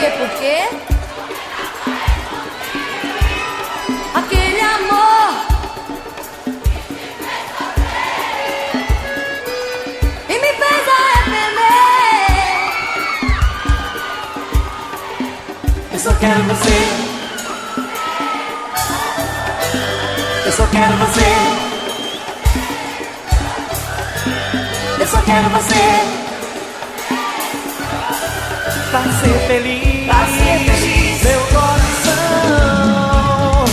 Por quê? Aquele amor e me fez arrepender. Eu só quero você. Eu só quero você. Eu só quero você. Pra ser feliz, meu coração.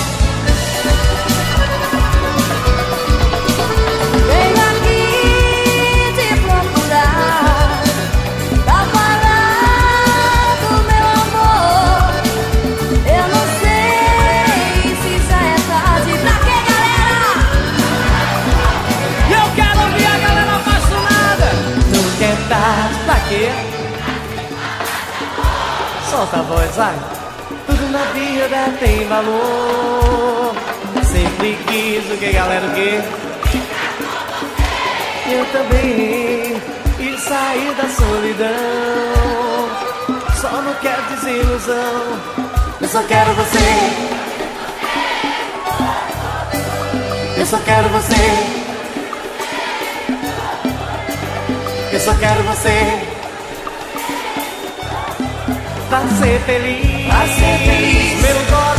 Venho aqui te procurar pra falar do meu amor. Eu não sei se já é tarde. Pra quê, galera? E eu quero ouvir a galera apaixonada. Não quer tarde, pra quê? Solta a voz, vai. Tudo na vida tem valor. Sempre quis o que, galera, o quê? Eu também. E sair da solidão. Só não quero desilusão. Eu só quero você. Eu só quero você. Eu só quero você. Pra ser feliz, meu coração.